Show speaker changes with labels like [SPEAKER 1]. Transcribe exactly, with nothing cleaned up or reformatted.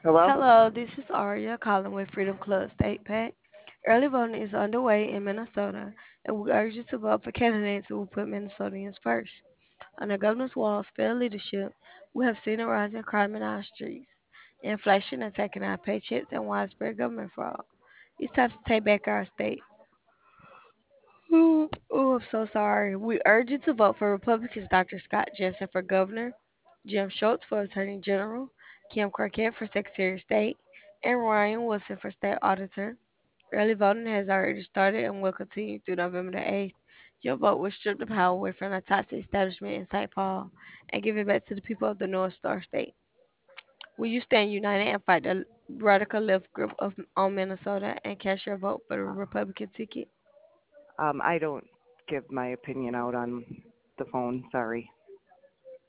[SPEAKER 1] Hello?
[SPEAKER 2] Hello, this is Aria calling with Freedom Club State PAC. Early voting is underway in Minnesota, and we urge you to vote for candidates who will put Minnesotans first. Under Governor Walz's fair leadership, we have seen a rise in crime in our streets, inflation attacking our paychecks, and widespread government fraud. It's time to take back our state. Ooh, oh, I'm so sorry. We urge you to vote for Republicans Doctor Scott Jensen for governor, Jim Schultz for attorney general, Kim Crockett for secretary of state, and Ryan Wilson for state auditor. Early voting has already started and will continue through November the eighth. Your vote will strip the power away from the toxic establishment in Saint Paul and give it back to the people of the North Star State. Will you stand united and fight the radical left group of on Minnesota and cast your vote for the Republican ticket?
[SPEAKER 1] Um, I don't give my opinion out on the phone. Sorry.